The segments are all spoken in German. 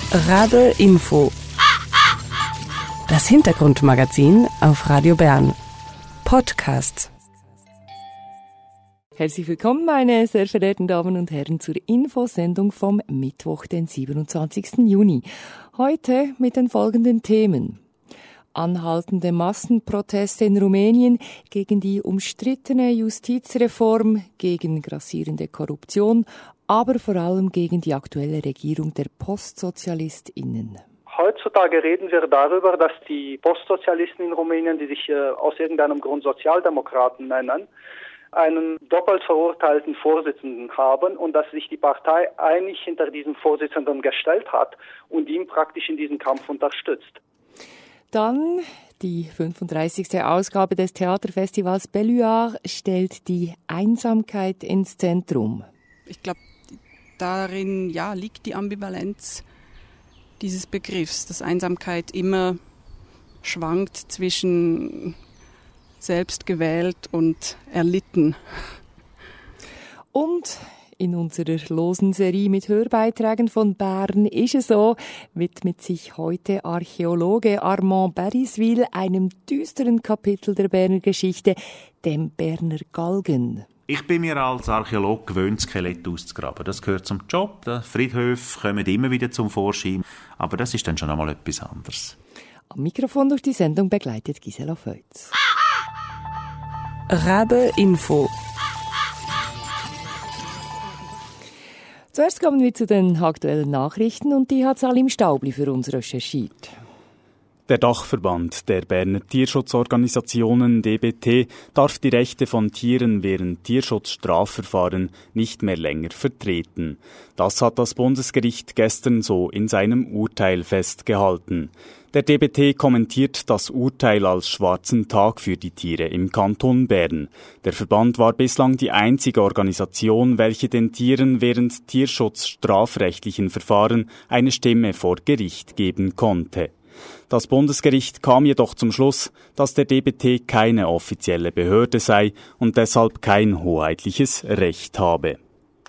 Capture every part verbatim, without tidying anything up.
Rabe Info. Das Hintergrundmagazin auf Radio Bern. Podcast. Herzlich willkommen, meine sehr verehrten Damen und Herren, zur Infosendung vom Mittwoch, den siebenundzwanzigsten Juni. Heute mit den folgenden Themen. Anhaltende Massenproteste in Rumänien gegen die umstrittene Justizreform, gegen grassierende Korruption, aber vor allem gegen die aktuelle Regierung der PostsozialistInnen. Heutzutage reden wir darüber, dass die Postsozialisten in Rumänien, die sich äh, aus irgendeinem Grund Sozialdemokraten nennen, einen doppelt verurteilten Vorsitzenden haben und dass sich die Partei einig hinter diesem Vorsitzenden gestellt hat und ihn praktisch in diesem Kampf unterstützt. Dann die fünfunddreißigste Ausgabe des Theaterfestivals Belluard stellt die Einsamkeit ins Zentrum. Ich glaube, darin ja, liegt die Ambivalenz dieses Begriffs, dass Einsamkeit immer schwankt zwischen selbst gewählt und erlitten. Und in unserer losen Serie mit Hörbeiträgen von Bern ist es so, widmet sich heute Archäologe Armand Beriswil einem düsteren Kapitel der Berner Geschichte, dem Berner Galgen. Ich bin mir als Archäolog gewöhnt, Skelette auszugraben. Das gehört zum Job. Die Friedhöfe kommen immer wieder zum Vorschein. Aber das ist dann schon einmal etwas anderes. Am Mikrofon durch die Sendung begleitet Gisela Feutz. Rabe Info. Zuerst kommen wir zu den aktuellen Nachrichten und die hat Salim Staubli für uns recherchiert. Der Dachverband der Berner Tierschutzorganisationen D B T darf die Rechte von Tieren während Tierschutzstrafverfahren nicht mehr länger vertreten. Das hat das Bundesgericht gestern so in seinem Urteil festgehalten. Der D B T kommentiert das Urteil als schwarzen Tag für die Tiere im Kanton Bern. Der Verband war bislang die einzige Organisation, welche den Tieren während tierschutzstrafrechtlichen Verfahren eine Stimme vor Gericht geben konnte. Das Bundesgericht kam jedoch zum Schluss, dass der D B T keine offizielle Behörde sei und deshalb kein hoheitliches Recht habe.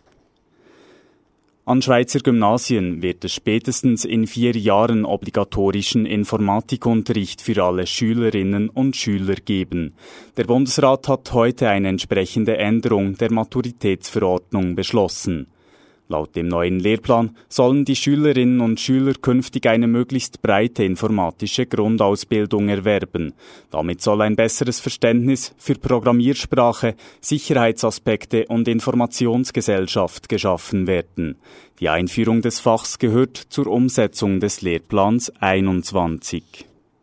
An Schweizer Gymnasien wird es spätestens in vier Jahren obligatorischen Informatikunterricht für alle Schülerinnen und Schüler geben. Der Bundesrat hat heute eine entsprechende Änderung der Maturitätsverordnung beschlossen. Laut dem neuen Lehrplan sollen die Schülerinnen und Schüler künftig eine möglichst breite informatische Grundausbildung erwerben. Damit soll ein besseres Verständnis für Programmiersprache, Sicherheitsaspekte und Informationsgesellschaft geschaffen werden. Die Einführung des Fachs gehört zur Umsetzung des Lehrplans einundzwanzig.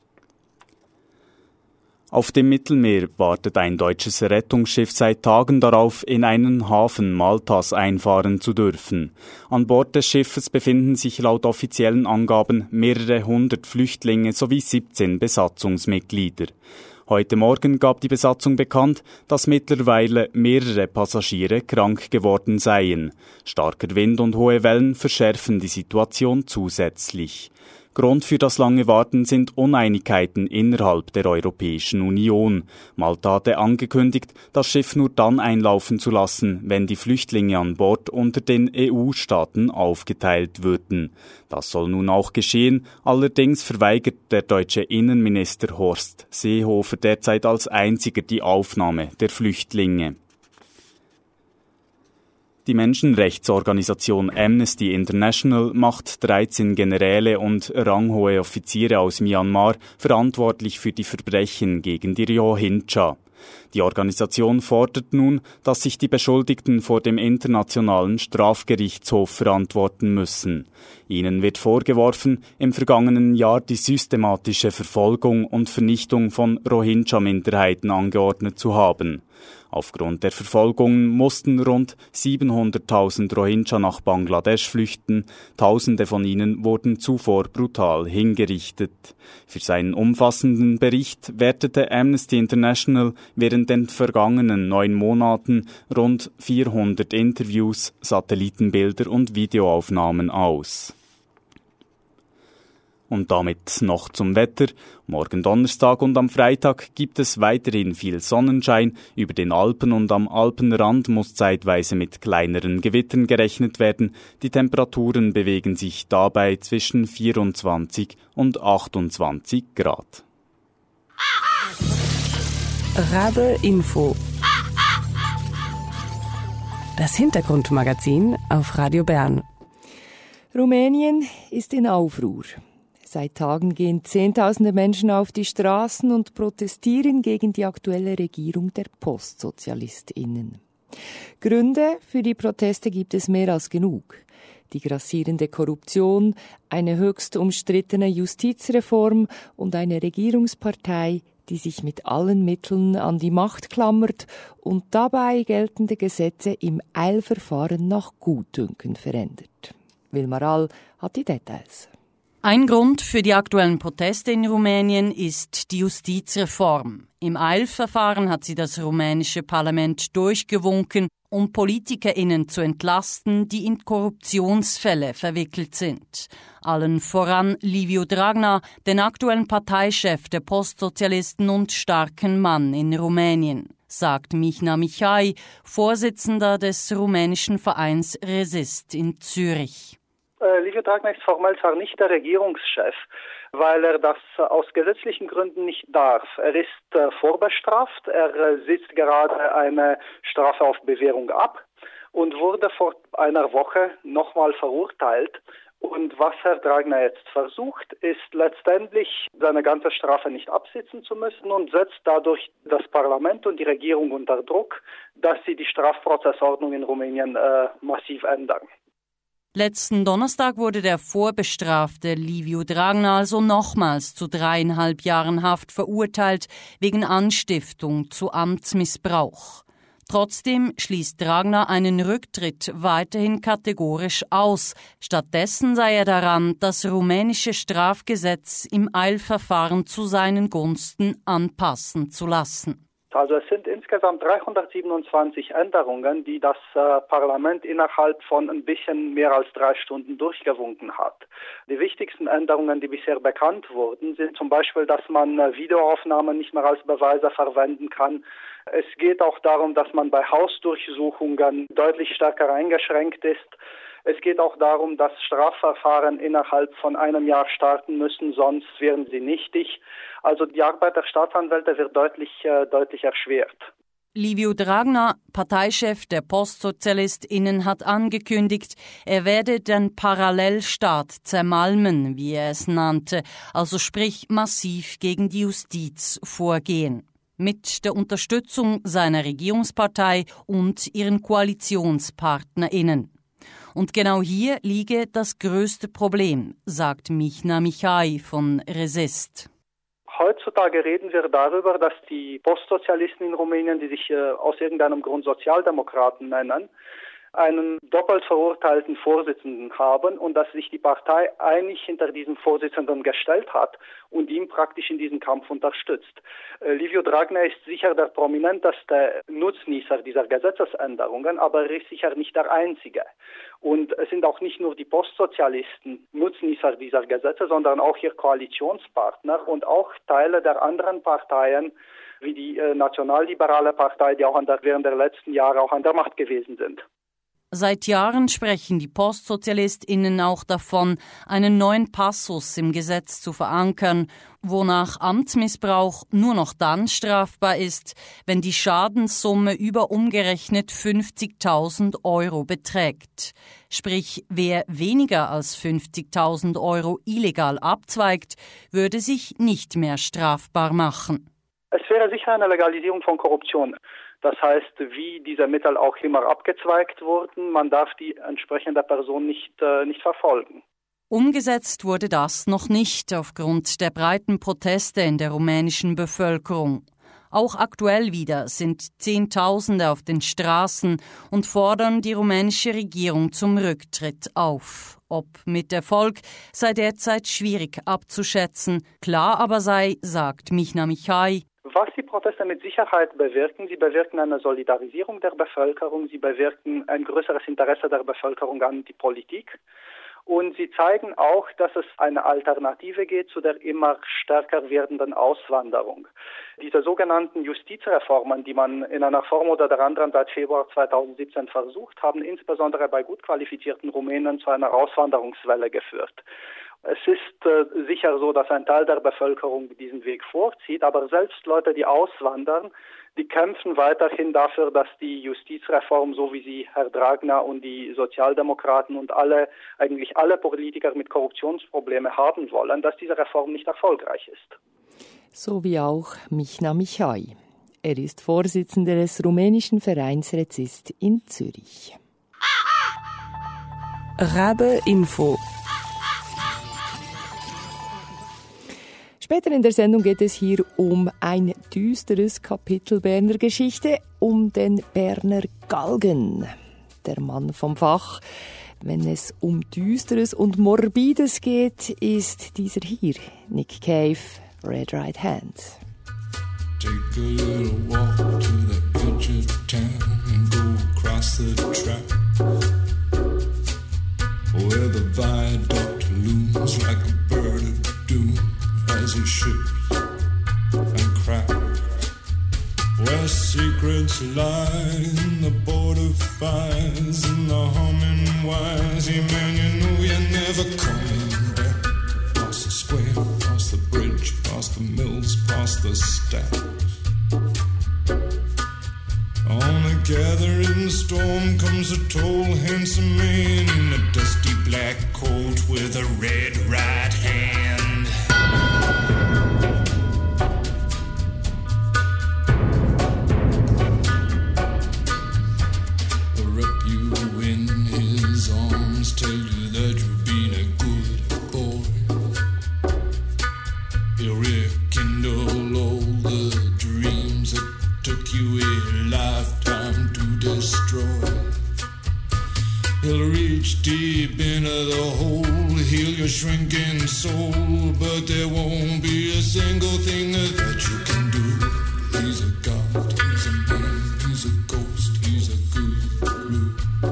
Auf dem Mittelmeer wartet ein deutsches Rettungsschiff seit Tagen darauf, in einen Hafen Maltas einfahren zu dürfen. An Bord des Schiffes befinden sich laut offiziellen Angaben mehrere hundert Flüchtlinge sowie siebzehn Besatzungsmitglieder. Heute Morgen gab die Besatzung bekannt, dass mittlerweile mehrere Passagiere krank geworden seien. Starker Wind und hohe Wellen verschärfen die Situation zusätzlich. Grund für das lange Warten sind Uneinigkeiten innerhalb der Europäischen Union. Malta hatte angekündigt, das Schiff nur dann einlaufen zu lassen, wenn die Flüchtlinge an Bord unter den E U-Staaten aufgeteilt würden. Das soll nun auch geschehen, allerdings verweigert der deutsche Innenminister Horst Seehofer derzeit als einziger die Aufnahme der Flüchtlinge. Die Menschenrechtsorganisation Amnesty International macht dreizehn Generäle und ranghohe Offiziere aus Myanmar verantwortlich für die Verbrechen gegen die Rohingya. Die Organisation fordert nun, dass sich die Beschuldigten vor dem Internationalen Strafgerichtshof verantworten müssen. Ihnen wird vorgeworfen, im vergangenen Jahr die systematische Verfolgung und Vernichtung von Rohingya-Minderheiten angeordnet zu haben. Aufgrund der Verfolgungen mussten rund siebenhunderttausend Rohingya nach Bangladesch flüchten. Tausende von ihnen wurden zuvor brutal hingerichtet. Für seinen umfassenden Bericht wertete Amnesty International während den vergangenen neun Monaten rund vierhundert Interviews, Satellitenbilder und Videoaufnahmen aus. Und damit noch zum Wetter. Morgen Donnerstag und am Freitag gibt es weiterhin viel Sonnenschein. Über den Alpen und am Alpenrand muss zeitweise mit kleineren Gewittern gerechnet werden. Die Temperaturen bewegen sich dabei zwischen vierundzwanzig und achtundzwanzig Grad. Radio Info. Das Hintergrundmagazin auf Radio Bern. Rumänien ist in Aufruhr. Seit Tagen gehen Zehntausende Menschen auf die Straßen und protestieren gegen die aktuelle Regierung der PostsozialistInnen. Gründe für die Proteste gibt es mehr als genug. Die grassierende Korruption, eine höchst umstrittene Justizreform und eine Regierungspartei, die sich mit allen Mitteln an die Macht klammert und dabei geltende Gesetze im Eilverfahren nach Gutdünken verändert. Wilmar All hat die Details. Ein Grund für die aktuellen Proteste in Rumänien ist die Justizreform. Im Eilverfahren hat sie das rumänische Parlament durchgewunken, um PolitikerInnen zu entlasten, die in Korruptionsfälle verwickelt sind. Allen voran Liviu Dragnea, den aktuellen Parteichef der Postsozialisten und starken Mann in Rumänien, sagt Mihnea Mihai, Vorsitzender des rumänischen Vereins Resist in Zürich. Äh, Liviu Dragnea ist formell zwar nicht der Regierungschef, weil er das äh, aus gesetzlichen Gründen nicht darf. Er ist äh, vorbestraft, er äh, sitzt gerade eine Strafe auf Bewährung ab und wurde vor einer Woche nochmal verurteilt. Und was Herr Dragnea jetzt versucht, ist letztendlich seine ganze Strafe nicht absitzen zu müssen und setzt dadurch das Parlament und die Regierung unter Druck, dass sie die Strafprozessordnung in Rumänien äh, massiv ändern. Letzten Donnerstag wurde der vorbestrafte Liviu Dragnea also nochmals zu dreieinhalb Jahren Haft verurteilt wegen Anstiftung zu Amtsmissbrauch. Trotzdem schließt Dragnea einen Rücktritt weiterhin kategorisch aus. Stattdessen sei er daran, das rumänische Strafgesetz im Eilverfahren zu seinen Gunsten anpassen zu lassen. Also es sind insgesamt dreihundertsiebenundzwanzig Änderungen, die das äh, Parlament innerhalb von ein bisschen mehr als drei Stunden durchgewunken hat. Die wichtigsten Änderungen, die bisher bekannt wurden, sind zum Beispiel, dass man äh, Videoaufnahmen nicht mehr als Beweise verwenden kann. Es geht auch darum, dass man bei Hausdurchsuchungen deutlich stärker eingeschränkt ist. Es geht auch darum, dass Strafverfahren innerhalb von einem Jahr starten müssen, sonst wären sie nichtig. Also die Arbeit der Staatsanwälte wird deutlich, äh, deutlich erschwert. Liviu Dragnea, Parteichef der PostsozialistInnen, hat angekündigt, er werde den Parallelstaat zermalmen, wie er es nannte, also sprich massiv gegen die Justiz vorgehen. Mit der Unterstützung seiner Regierungspartei und ihren KoalitionspartnerInnen. Und genau hier liege das größte Problem, sagt Mihnea Mihai von Resist. Heutzutage reden wir darüber, dass die Postsozialisten in Rumänien, die sich äh, aus irgendeinem Grund Sozialdemokraten nennen, einen doppelt verurteilten Vorsitzenden haben und dass sich die Partei einig hinter diesem Vorsitzenden gestellt hat und ihn praktisch in diesem Kampf unterstützt. Äh, Liviu Dragnea ist sicher der prominenteste Nutznießer dieser Gesetzesänderungen, aber er ist sicher nicht der einzige. Und es sind auch nicht nur die Postsozialisten Nutznießer dieser Gesetze, sondern auch ihr Koalitionspartner und auch Teile der anderen Parteien, wie die äh, Nationalliberale Partei, die auch an der, während der letzten Jahre auch an der Macht gewesen sind. Seit Jahren sprechen die PostsozialistInnen auch davon, einen neuen Passus im Gesetz zu verankern, wonach Amtsmissbrauch nur noch dann strafbar ist, wenn die Schadenssumme über umgerechnet fünfzigtausend Euro beträgt. Sprich, wer weniger als fünfzigtausend Euro illegal abzweigt, würde sich nicht mehr strafbar machen. Es wäre sicher eine Legalisierung von Korruption. Das heißt, wie diese Mittel auch immer abgezweigt wurden, man darf die entsprechende Person nicht, äh, nicht verfolgen. Umgesetzt wurde das noch nicht aufgrund der breiten Proteste in der rumänischen Bevölkerung. Auch aktuell wieder sind Zehntausende auf den Straßen und fordern die rumänische Regierung zum Rücktritt auf. Ob mit Erfolg, sei derzeit schwierig abzuschätzen. Klar aber sei, sagt Mihnea Mihai, was die Proteste mit Sicherheit bewirken, sie bewirken eine Solidarisierung der Bevölkerung, sie bewirken ein größeres Interesse der Bevölkerung an die Politik. Und sie zeigen auch, dass es eine Alternative gibt zu der immer stärker werdenden Auswanderung. Diese sogenannten Justizreformen, die man in einer Form oder der anderen seit Februar zweitausendsiebzehn versucht, haben insbesondere bei gut qualifizierten Rumänen zu einer Auswanderungswelle geführt. Es ist äh, sicher so, dass ein Teil der Bevölkerung diesen Weg vorzieht, aber selbst Leute, die auswandern, die kämpfen weiterhin dafür, dass die Justizreform, so wie sie Herr Dragna und die Sozialdemokraten und alle, eigentlich alle Politiker mit Korruptionsproblemen haben wollen, dass diese Reform nicht erfolgreich ist. So wie auch Michna Mihai. Er ist Vorsitzender des rumänischen Vereins Rezist in Zürich. Rabe Info. Später in der Sendung geht es hier um ein düsteres Kapitel Berner Geschichte, um den Berner Galgen, der Mann vom Fach. Wenn es um Düsteres und Morbides geht, ist dieser hier, Nick Cave, Red Right Hand. Take a little walk to the edge of town and go across the track where the viaduct looms like a bird of doom as he shifts and cracks, where secrets lie in the border fires and the humming wires. Yeah, man, you know you're never coming back. Past the square, past the bridge, past the mills, past the stacks. On a gathering storm comes a tall, handsome man in a dusty black coat with a red right hand. Wrap you in his arms, tell you that you've been a good boy. He'll rekindle all the dreams that took you a lifetime to destroy. He'll reach deep into the hole, heal your shrinking soul, but there won't be a single thing that you can do. He's a god, he's a man, he's a ghost, he's a guru.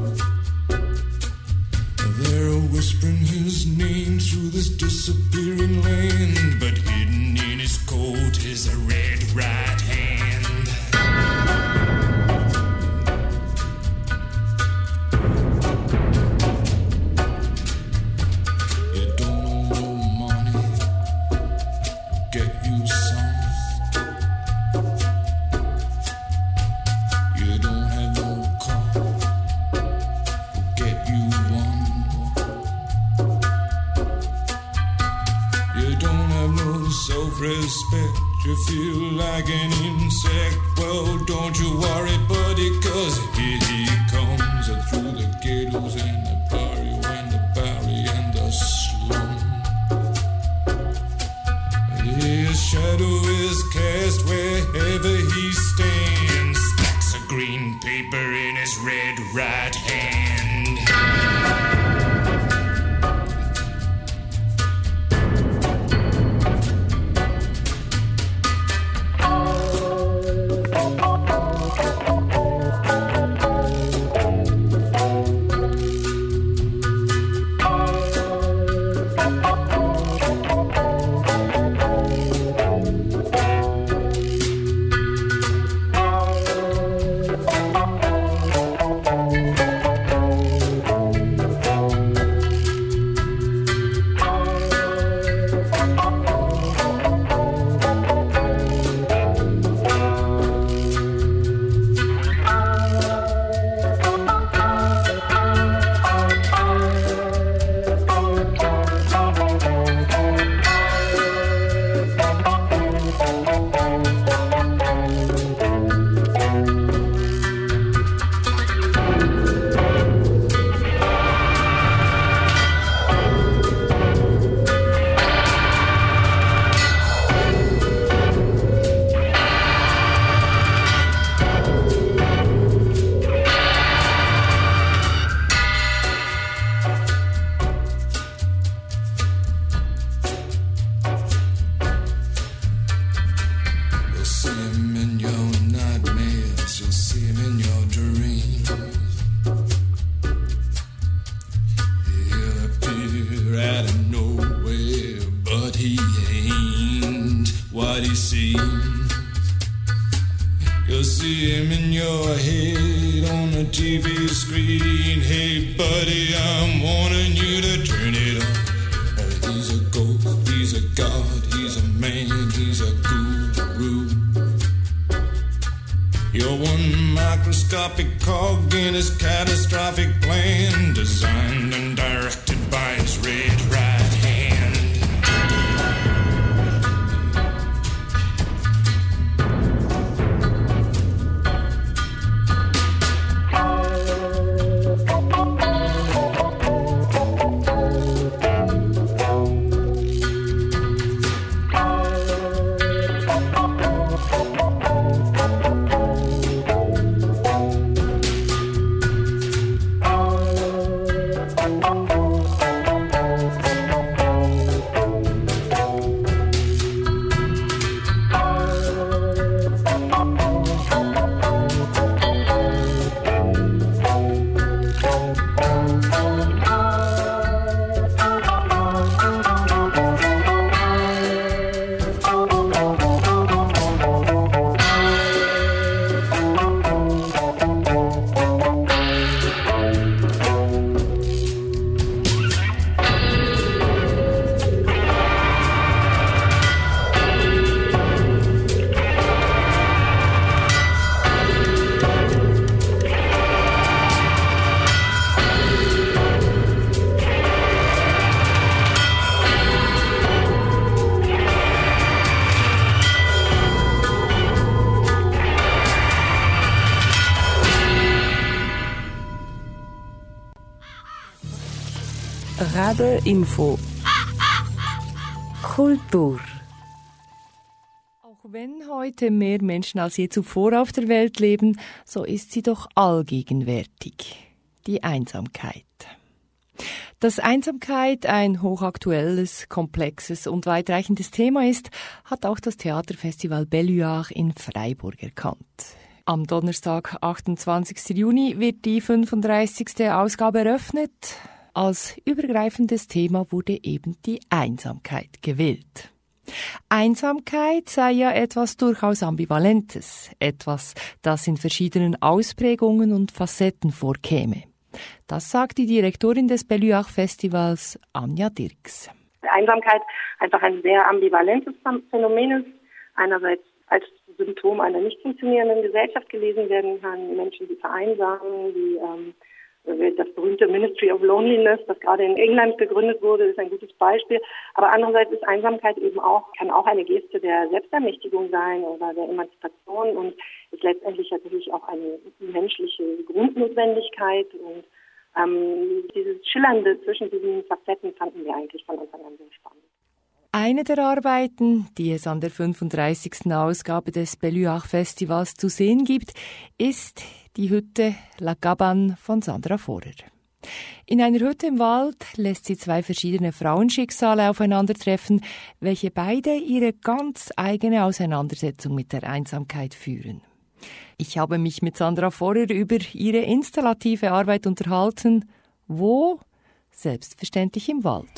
They're whispering his name through this disappearing land, but hidden in his coat is a red right hand. Respect, you feel like an insect. Well, don't you worry, buddy, cause here he comes through the ghettos and the barrio and the barrio and the slum. His shadow is cast wherever he stands, stacks of green paper in his red right hand. microscopic cog in his catastrophic plan, designed and directed by his red right hand. Radio Info. Kultur. Auch wenn heute mehr Menschen als je zuvor auf der Welt leben, so ist sie doch allgegenwärtig. Die Einsamkeit. Dass Einsamkeit ein hochaktuelles, komplexes und weitreichendes Thema ist, hat auch das Theaterfestival Belluard in Freiburg erkannt. Am Donnerstag, achtundzwanzigsten Juni, wird die fünfunddreißigste Ausgabe eröffnet. Als übergreifendes Thema wurde eben die Einsamkeit gewählt. Einsamkeit sei ja etwas durchaus Ambivalentes, etwas, das in verschiedenen Ausprägungen und Facetten vorkäme. Das sagt die Direktorin des Belluard Festivals, Anja Dirks. Einsamkeit einfach ein sehr ambivalentes Phänomen ist. Einerseits als Symptom einer nicht funktionierenden Gesellschaft gelesen werden kann, Menschen, die vereinsamen, die ähm, das berühmte Ministry of Loneliness, das gerade in England gegründet wurde, ist ein gutes Beispiel. Aber andererseits ist Einsamkeit eben auch, kann auch eine Geste der Selbstermächtigung sein oder der Emanzipation und ist letztendlich natürlich auch eine menschliche Grundnotwendigkeit. Und ähm, dieses Schillernde zwischen diesen Facetten fanden wir eigentlich von Anfang an sehr spannend. Eine der Arbeiten, die es an der fünfunddreißigsten Ausgabe des Belluard Festivals zu sehen gibt, ist die Hütte La Cabane von Sandra Vorer. In einer Hütte im Wald lässt sie zwei verschiedene Frauenschicksale aufeinandertreffen, welche beide ihre ganz eigene Auseinandersetzung mit der Einsamkeit führen. Ich habe mich mit Sandra Vorer über ihre installative Arbeit unterhalten. Wo? Selbstverständlich im Wald.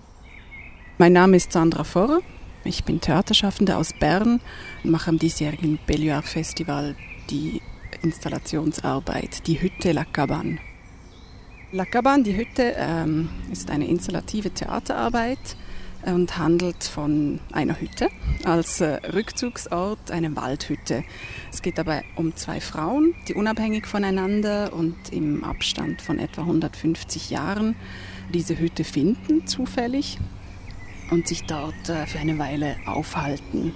Mein Name ist Sandra Vorer. Ich bin Theaterschaffende aus Bern und mache am diesjährigen Belluard Festival die Installationsarbeit, die Hütte La Cabane. La Cabane, die Hütte, ähm, ist eine installative Theaterarbeit und handelt von einer Hütte als äh, Rückzugsort, eine Waldhütte. Es geht dabei um zwei Frauen, die unabhängig voneinander und im Abstand von etwa hundertfünfzig Jahren diese Hütte finden, zufällig, und sich dort äh, für eine Weile aufhalten.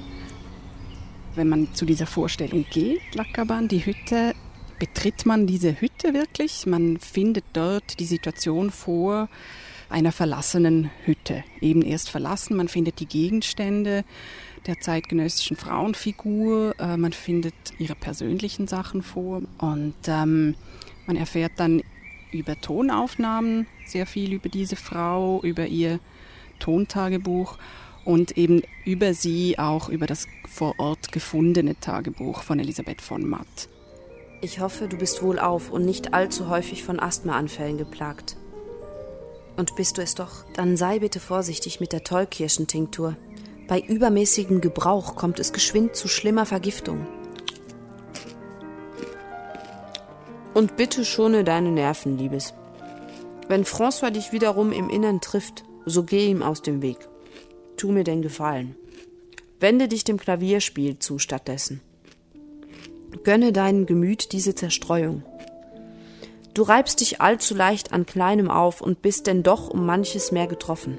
Wenn man zu dieser Vorstellung geht, La Cabane, die Hütte, betritt man diese Hütte wirklich. Man findet dort die Situation vor einer verlassenen Hütte. Eben erst verlassen, man findet die Gegenstände der zeitgenössischen Frauenfigur, äh, man findet ihre persönlichen Sachen vor und ähm, man erfährt dann über Tonaufnahmen sehr viel über diese Frau, über ihr Tontagebuch und eben über sie auch über das vor Ort gefundene Tagebuch von Elisabeth von Matt. Ich hoffe, du bist wohlauf und nicht allzu häufig von Asthmaanfällen geplagt. Und bist du es doch, dann sei bitte vorsichtig mit der Tollkirschentinktur. Bei übermäßigem Gebrauch kommt es geschwind zu schlimmer Vergiftung. Und bitte schone deine Nerven, Liebes. Wenn François dich wiederum im Innern trifft, so geh ihm aus dem Weg. Tu mir den Gefallen. Wende dich dem Klavierspiel zu stattdessen. Gönne deinem Gemüt diese Zerstreuung. Du reibst dich allzu leicht an Kleinem auf und bist denn doch um manches mehr getroffen.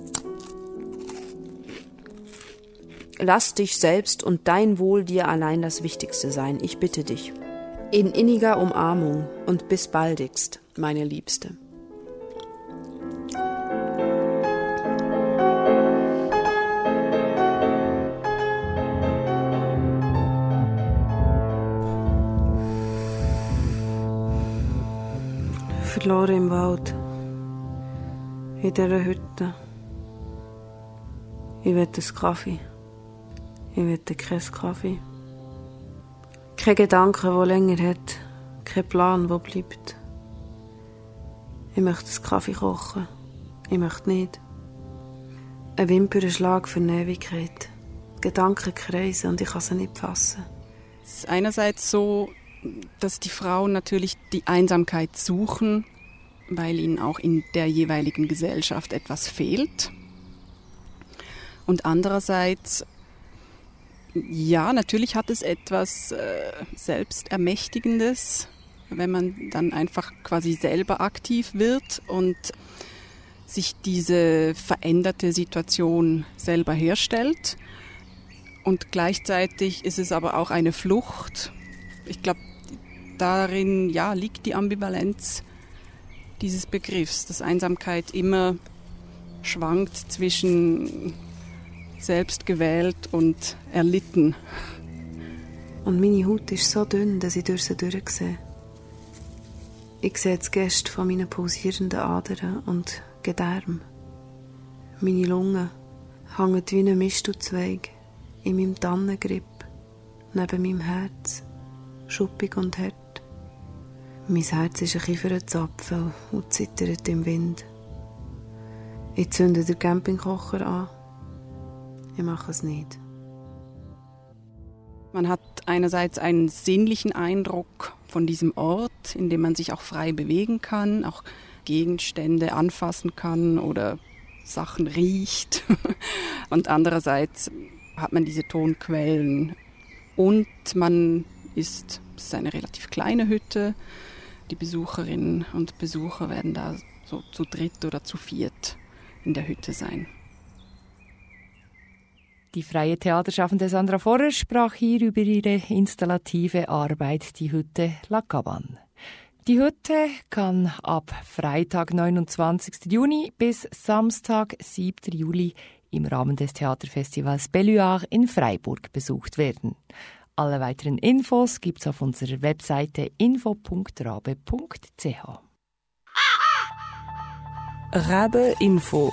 Lass dich selbst und dein Wohl dir allein das Wichtigste sein, ich bitte dich. In inniger Umarmung und bis baldigst, meine Liebste. Verloren im Wald, in dieser Hütte. Ich will einen Kaffee. Ich will keinen Kaffee. Kein Gedanke, der länger hat. Kein Plan, der bleibt. Ich möchte einen Kaffee kochen. Ich möchte nicht. Ein Wimpernschlag für eine Ewigkeit. Gedanken kreisen und ich kann sie nicht fassen. Es ist einerseits so, dass die Frauen natürlich die Einsamkeit suchen, weil ihnen auch in der jeweiligen Gesellschaft etwas fehlt. Und andererseits, ja, natürlich hat es etwas äh, Selbstermächtigendes, wenn man dann einfach quasi selber aktiv wird und sich diese veränderte Situation selber herstellt. Und gleichzeitig ist es aber auch eine Flucht. Ich glaube, darin ja, liegt die Ambivalenz dieses Begriffs, dass Einsamkeit immer schwankt zwischen selbst gewählt und erlitten. Und meine Haut ist so dünn, dass ich durch sie durchsehe. Ich sehe das Gest von meinen pulsierenden Adern und Gedärm. Meine Lungen hängen wie ein Mistelzweig in meinem Tannengripp, neben meinem Herz, schuppig und hart. Mein Herz ist ein Kieferzapfen und zittert im Wind. Ich zünde den Campingkocher an. Ich mache es nicht. Man hat einerseits einen sinnlichen Eindruck von diesem Ort, in dem man sich auch frei bewegen kann, auch Gegenstände anfassen kann oder Sachen riecht. Und andererseits hat man diese Tonquellen. Und man ist, es ist eine relativ kleine Hütte. Die Besucherinnen und Besucher werden da so zu dritt oder zu viert in der Hütte sein. Die freie Theaterschaffende Sandra Forrer sprach hier über ihre installative Arbeit, die Hütte La Cabane. Die Hütte kann ab Freitag, neunundzwanzigsten Juni bis Samstag, siebten Juli im Rahmen des Theaterfestivals Belluard in Freiburg besucht werden. Alle weiteren Infos gibt's auf unserer Webseite info punkt rabe punkt c h. Rabe Info.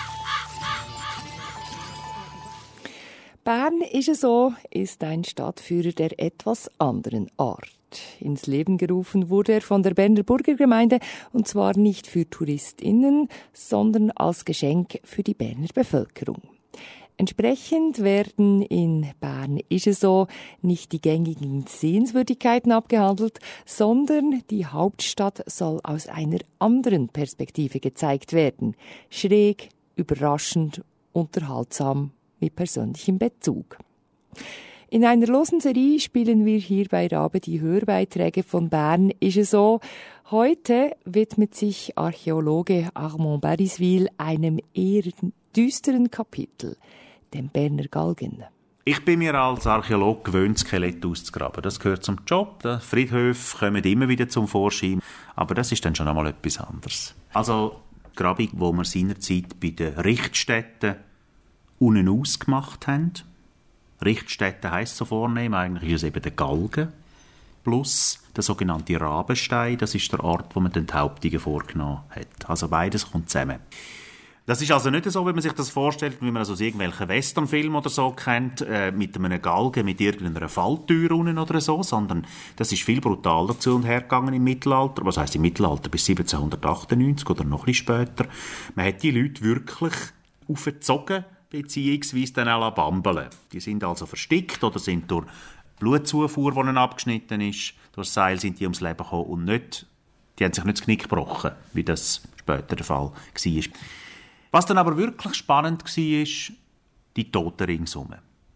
Bern ist es so, ist ein Stadtführer der etwas anderen Art. Ins Leben gerufen wurde er von der Berner Burgergemeinde, und zwar nicht für TouristInnen, sondern als Geschenk für die Berner Bevölkerung. Entsprechend werden in Bern ist es so nicht die gängigen Sehenswürdigkeiten abgehandelt, sondern die Hauptstadt soll aus einer anderen Perspektive gezeigt werden. Schräg, überraschend, unterhaltsam, mit persönlichem Bezug. In einer losen Serie spielen wir hier bei Rabe die Hörbeiträge von Bern ist es so. Heute widmet sich Archäologe Armand Bariswil einem eher düsteren Kapitel, dem Berner Galgen. Ich bin mir als Archäolog gewöhnt, Skelett auszugraben. Das gehört zum Job. Die Friedhöfe kommen immer wieder zum Vorschein. Aber das ist dann schon einmal etwas anderes. Also die Grabung, die wir seinerzeit bei den Richtstätten unten ausgemacht haben. Richtstätte heisst so vornehm, eigentlich ist es eben der Galgen. Plus der sogenannte Rabenstein, das ist der Ort, wo man den Hauptungen vorgenommen hat. Also beides kommt zusammen. Das ist also nicht so, wie man sich das vorstellt, wie man also aus irgendwelchen Westernfilmen oder so kennt, äh, mit einem Galgen, mit irgendeiner Falltür unten oder so, sondern das ist viel brutaler zu und hergegangen im Mittelalter. Was heisst im Mittelalter? Bis siebzehnhundertachtundneunzig oder noch ein bisschen später. Man hat die Leute wirklich aufgezogen, beziehungsweise dann auch bambeln. Die sind also verstickt oder sind durch Blutzufuhr, die ihnen abgeschnitten ist, durch das Seil sind die ums Leben gekommen und nicht, die haben sich nicht das Knick gebrochen, wie das später der Fall war. Was dann aber wirklich spannend war, ist die Toten ringsherum.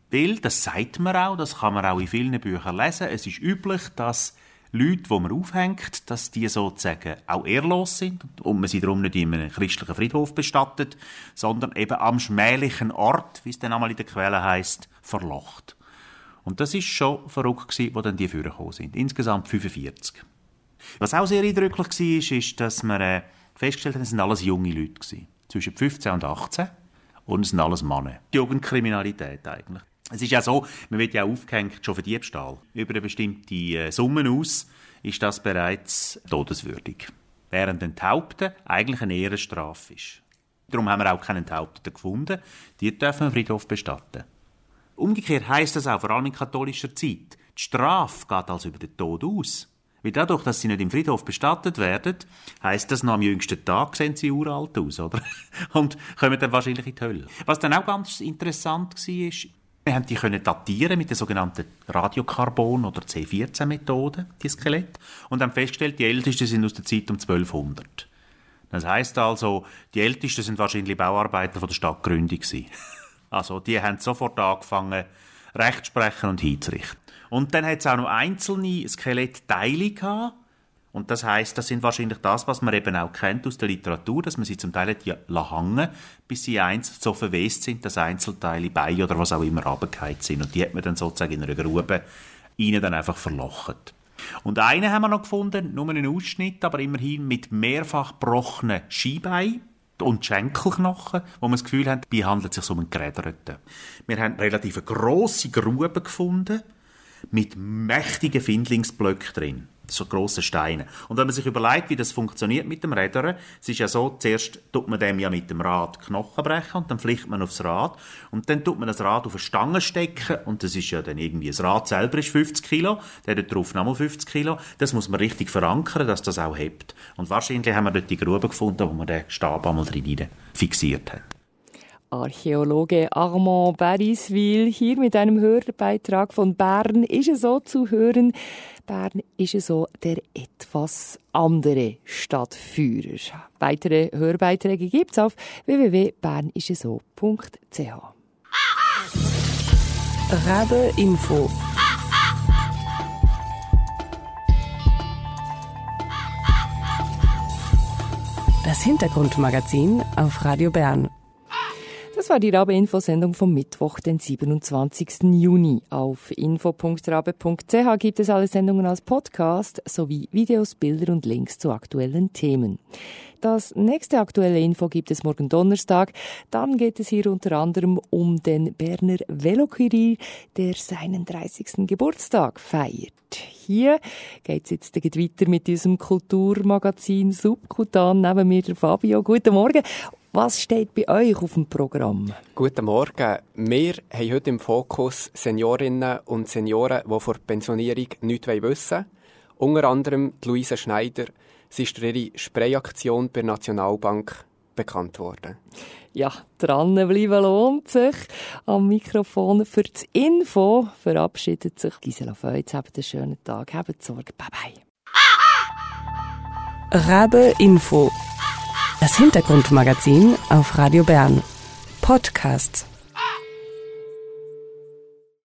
Weil, das sagt man auch, das kann man auch in vielen Büchern lesen, es ist üblich, dass Leute, die man aufhängt, dass die sozusagen auch ehrlos sind und man sie darum nicht in einem christlichen Friedhof bestattet, sondern eben am schmählichen Ort, wie es dann einmal in der Quelle heisst, verlocht. Und das ist schon verrückt gewesen, wo dann die vorgekommen sind. Insgesamt fünfundvierzig. Was auch sehr eindrücklich war, ist, dass man äh, festgestellt hat, es sind alles junge Leute gewesen. Zwischen fünfzehn und achtzehn. Und es sind alles Männer. Die Jugendkriminalität eigentlich. Es ist ja so, man wird ja aufgehängt schon für Diebstahl. Über eine bestimmte äh, Summe aus ist das bereits todeswürdig. Während Enthaupten eigentlich eine Ehrenstrafe ist. Darum haben wir auch keine Enthaupteten gefunden. Die dürfen wir im Friedhof bestatten. Umgekehrt heisst das auch, vor allem in katholischer Zeit, die Strafe geht also über den Tod aus. Weil dadurch, dass sie nicht im Friedhof bestattet werden, heisst das, noch am jüngsten Tag sehen sie uralt aus, oder? Und kommen dann wahrscheinlich in die Hölle. Was dann auch ganz interessant war, ist, wir haben die können datieren mit der sogenannten Radiokarbon- oder C vierzehn Methode, die Skelette, und haben festgestellt, die ältesten sind aus der Zeit um zwölfhundert. Das heisst also, die ältesten sind wahrscheinlich Bauarbeiter von der Stadt Gründing gewesen. Also, die haben sofort angefangen, Recht zu sprechen und hinzurichten. Und dann hat es auch noch einzelne Skelettteile gehabt. Und das heisst, das sind wahrscheinlich das, was man eben auch kennt aus der Literatur, dass man sie zum Teil hängen, bis sie einzeln so verwest sind, dass Einzelteile bei oder was auch immer runtergefallen sind. Und die hat man dann sozusagen in einer Grube ihnen dann einfach verlocht. Und einen haben wir noch gefunden, nur einen Ausschnitt, aber immerhin mit mehrfach gebrochenen Skibeinen und Schenkelknochen, wo man das Gefühl hat, dabei handelt es sich um einen Geräderten. Wir haben relativ eine grosse Grube gefunden, mit mächtigen Findlingsblöcken drin. So grosse Steine. Und wenn man sich überlegt, wie das funktioniert mit dem Rädern, es ist ja so, zuerst tut man dem ja mit dem Rad Knochen brechen und dann flicht man aufs Rad und dann tut man das Rad auf eine Stange stecken und das ist ja dann irgendwie, das Rad selber ist fünfzig Kilo, der hat drauf nochmal fünfzig Kilo, das muss man richtig verankern, dass das auch hebt. Und wahrscheinlich haben wir dort die Grube gefunden, wo man den Stab einmal drin fixiert hat. Archäologe Armand Beriswil hier mit einem Hörbeitrag von Bern ist es so zu hören. Bern ist es so der etwas andere Stadtführer. Weitere Hörbeiträge gibt es auf w w w punkt bern ische so punkt c h. Rabe Info. Das Hintergrundmagazin auf Radio Bern. Das war die Rabe-Info-Sendung vom Mittwoch, den siebenundzwanzigsten Juni. Auf info punkt rabe punkt c h gibt es alle Sendungen als Podcast sowie Videos, Bilder und Links zu aktuellen Themen. Das nächste aktuelle Info gibt es morgen Donnerstag. Dann geht es hier unter anderem um den Berner Velokurier, der seinen dreißigsten Geburtstag feiert. Hier geht es jetzt weiter mit diesem Kulturmagazin Subkutan. Neben mir der Fabio. Guten Morgen. Was steht bei euch auf dem Programm? Guten Morgen. Wir haben heute im Fokus Seniorinnen und Senioren, die vor der Pensionierung nichts wissen wollen. Unter anderem Luisa Schneider. Sie ist durch ihre Sprayaktion bei der Nationalbank bekannt worden. Ja, dranbleiben lohnt sich. Am Mikrofon für das Info verabschiedet sich Gisela Feutz. Habt einen schönen Tag, habt Sorge. Bye bye. Rabe Info. Das Hintergrundmagazin auf Radio Bern. Podcast.